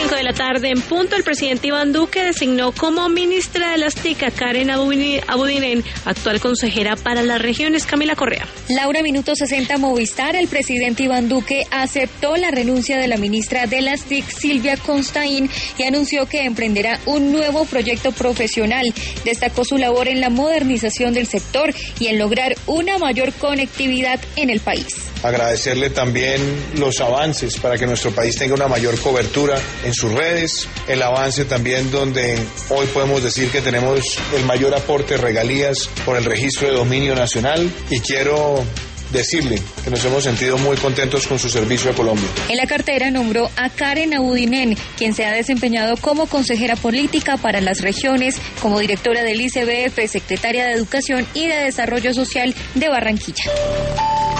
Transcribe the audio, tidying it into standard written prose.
5 de la tarde en punto, el presidente Iván Duque designó como ministra de las TIC a Karen Abudinen, actual consejera para las regiones. Camila Correa. Laura, minuto 60 Movistar. El presidente Iván Duque aceptó la renuncia de la ministra de las TIC, Silvia Constaín, y anunció que emprenderá un nuevo proyecto profesional. Destacó su labor en la modernización del sector y en lograr una mayor conectividad en el país. Agradecerle también los avances para que nuestro país tenga una mayor cobertura en sus redes, el avance también donde hoy podemos decir que tenemos el mayor aporte de regalías por el registro de dominio nacional, y quiero decirle que nos hemos sentido muy contentos con su servicio a Colombia. En la cartera nombró a Karen Abudinen, quien se ha desempeñado como consejera política para las regiones, como directora del ICBF, secretaria de Educación y de Desarrollo Social de Barranquilla.